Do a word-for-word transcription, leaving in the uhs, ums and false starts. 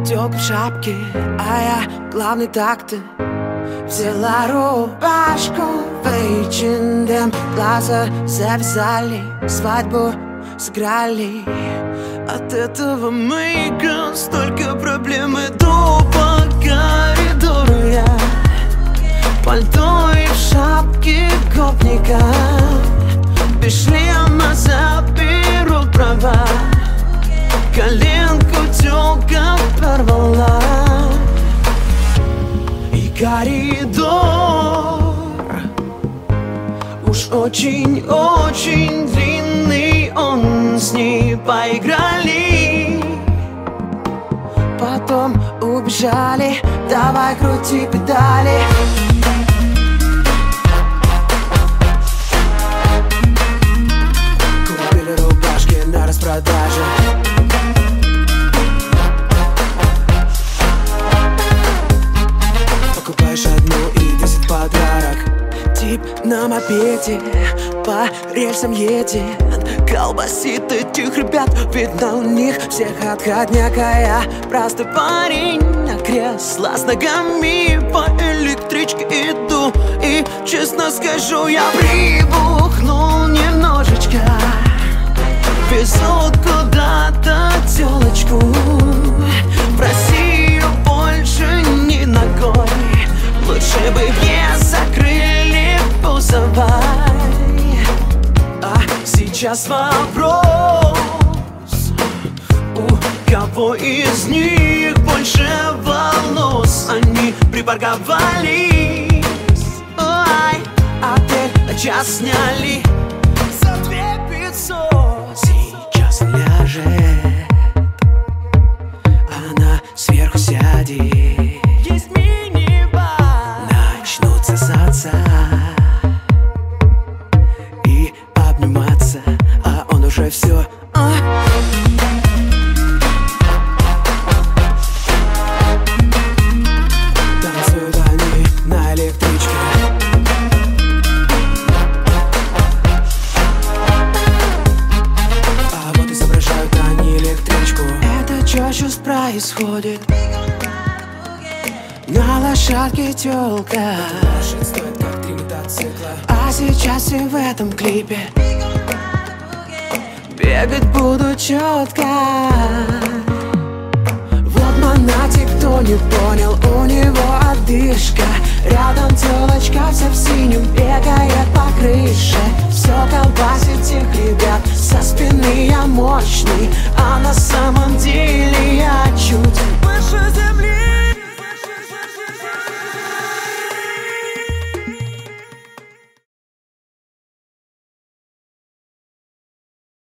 Тёлка в шапке, а я главный такт. Взяла рубашку в эйч энд эм, глаза завязали, свадьбу сыграли. От этого мейка столько проблем. Иду по коридору я, пальто и в шапке гопника, без шлема заберу права. Коленку тёлка порвала. И коридор уж очень-очень длинный, он с ней поиграли, потом убежали. Давай крути педали. Купили рубашки на распродаже. Покупаешь одну и десять подарок. Тип на мопеде по рельсам едет, колбасит этих ребят, видно у них всех отходняк. А я простой парень, а кресла с ногами, по электричке иду. И честно скажу, я прибухнул немножечко. Везут куда-то тёлочку, в Россию больше ни ногой. Лучше бы мне закрыли пузовой. А сейчас вопрос: у кого из них больше волос? Они припарковались, ой, отель на час сняли за две пятьсот. Сейчас ляжет, она сверху сядет. Есть мини-бар, начнут сосаться и обниматься, а он уже все. А. Танцуют они на электричке. А вот изображают они электричку. Это чё сейчас происходит? На лошадке тёлка, стоит как три мотоцикла. А сейчас и в этом клипе бегать буду чётко. Вот монатик, кто не понял, у него одышка. Рядом тёлочка вся в синем бегает по крыше. Всё колбасит тех ребят, со спины я мощный, а на самом